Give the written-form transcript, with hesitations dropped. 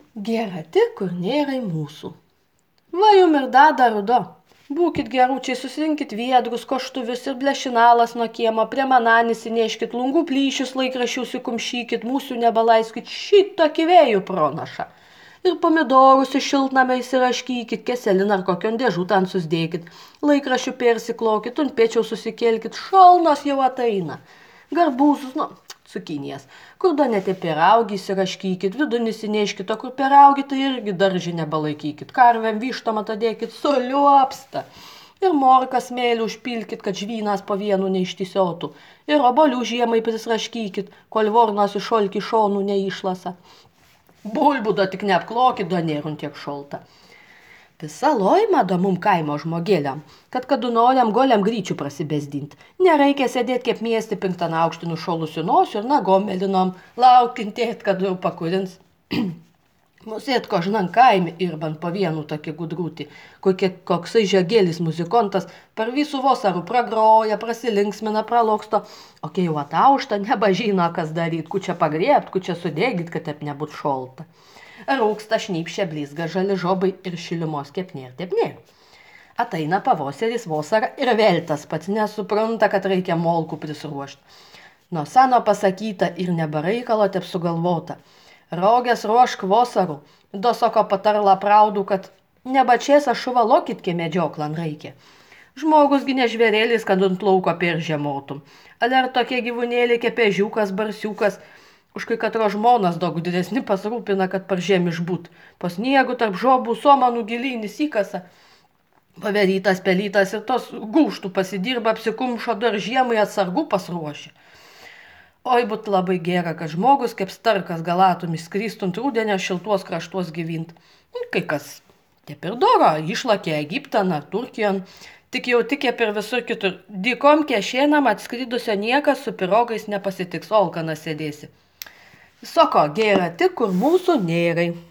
Gera tik, kur nėra mūsų. Va jum ir dada rudo. Būkit geručiai, susirinkit viedrus, koštuvius ir blešinalas nuo kiemo, prie mananės įneškit, lungų plyšius laikraščius įkumšykit, mūsų nebalaiskit, šitokį vėjų pronašą. Ir pomidorus iš šiltnamio įsiraškykit, keseliną ar kokion dėžutę ant susdėkit, laikraščių persiklokit, ant pečiaus susikelkit, šalnos jau ateina. Garbūzus, cukinijas. Kur donete piraugį įsiraškykit, vidun įsineškit, o kur piraugį, tai irgi daržį nebalaikykit. Karvėm vištomą tadėkit, soliuopsta. Ir morką smėlį užpilkit, kad žvynas po vienu neištisiotų. Ir obolių žiemai prisraškykit, kol vornas iš šolki šonų neišlasa. Bulbų do tik neapklokit, do nėrun tiek šolta. Visa loima do mum kaimo žmogėliam, kad kadunoliam goliam gryčių prasibesdint. Nereikia sėdėt kaip miesti pinktan aukštinu šolusiu nosiu ir nagom melinom, laukintėt, kad jau pakurins. Musėt kožnan kaime irban po vienu tokį gudrūtį, koksai žagėlis muzikontas per visų vasarų pragroja, prasilinksmina, praloksto, o kai jau ataušta, nebažino, kas daryt, kučia pagriebt, kučia sudėgit, kad taip nebūt šolta. Rūksta šnypšia blizga žali žobai ir šilimos kepnė ir tepnė. Ateina pavosaris vasara ir vėl tas pats nesupranta, kad reikia molkų prisruošti. Nuo seno pasakyta ir nebereikalo tep sugalvota. Rogės ruošk vasarų, dosoko patarla praudų, kad nebačiesa šuvalokit, kie medžioklan reikia. Žmogusgi ne žvėrėlis, kad ant lauko peržiemotum. Ar tokie gyvūnėliai kaip ežiukas, barsiukas, už kai katro žmonas daug didesni pasirūpina, kad par žiem išbūt. Po sniegu tarp žobų somanų gilynis įkasa. Paverytas pelytas ir tos gūštų pasidirba, apsikumšo dar žiemai atsargų pasruošia. Oi būt labai gera, kad žmogus kaip starkas galatum išskrystunt rūdienio šiltuos kraštuos gyvint. Kai kas taip ir doro, išlakė Egiptan ar Turkijon, tik jau tikė per visur kitur. Dykom kešėnam atskridusio niekas su pirogais nepasitiks, olkanas sėdėsi. Soko, gera tik, kur mūsų nėrai.